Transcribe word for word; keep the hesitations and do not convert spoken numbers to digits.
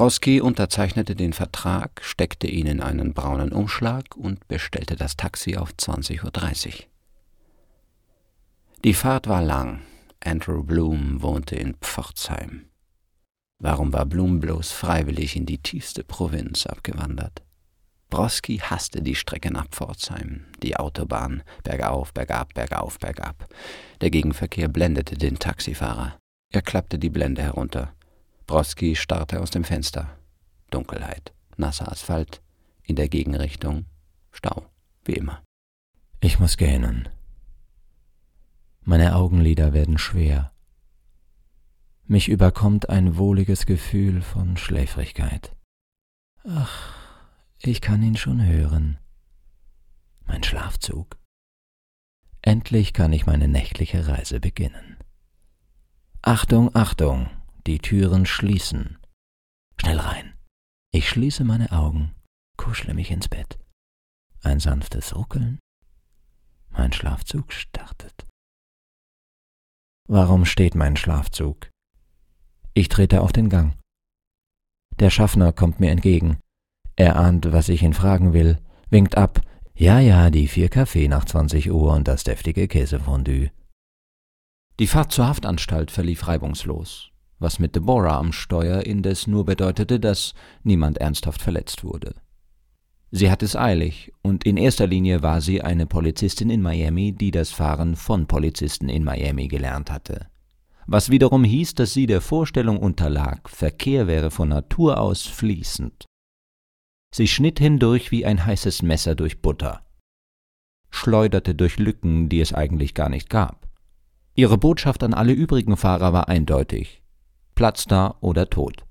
Broski unterzeichnete den Vertrag, steckte ihn in einen braunen Umschlag und bestellte das Taxi auf zwanzig Uhr dreißig. Die Fahrt war lang. Andrew Bloom wohnte in Pforzheim. Warum war Bloom bloß freiwillig in die tiefste Provinz abgewandert? Broski hasste die Strecke nach Pforzheim, die Autobahn, bergauf, bergab, bergauf, bergab. Der Gegenverkehr blendete den Taxifahrer. Er klappte die Blende herunter. Broski starrte aus dem Fenster. Dunkelheit, nasser Asphalt, in der Gegenrichtung Stau, wie immer. Ich muss gähnen. Meine Augenlider werden schwer. Mich überkommt ein wohliges Gefühl von Schläfrigkeit. Ach, ich kann ihn schon hören. Mein Schlafzug. Endlich kann ich meine nächtliche Reise beginnen. Achtung, Achtung, die Türen schließen. Schnell rein. Ich schließe meine Augen, kuschle mich ins Bett. Ein sanftes Ruckeln. Mein Schlafzug startet. Warum steht mein Schlafzug? Ich trete auf den Gang. Der Schaffner kommt mir entgegen. Er ahnt, was ich ihn fragen will, winkt ab. Ja, ja, die vier Kaffee nach zwanzig Uhr und das deftige Käsefondue. Die Fahrt zur Haftanstalt verlief reibungslos, was mit Deborah am Steuer indes nur bedeutete, dass niemand ernsthaft verletzt wurde. Sie hatte es eilig, und in erster Linie war sie eine Polizistin in Miami, die das Fahren von Polizisten in Miami gelernt hatte. Was wiederum hieß, dass sie der Vorstellung unterlag, Verkehr wäre von Natur aus fließend. Sie schnitt hindurch wie ein heißes Messer durch Butter, schleuderte durch Lücken, die es eigentlich gar nicht gab. Ihre Botschaft an alle übrigen Fahrer war eindeutig: Platz da oder tot.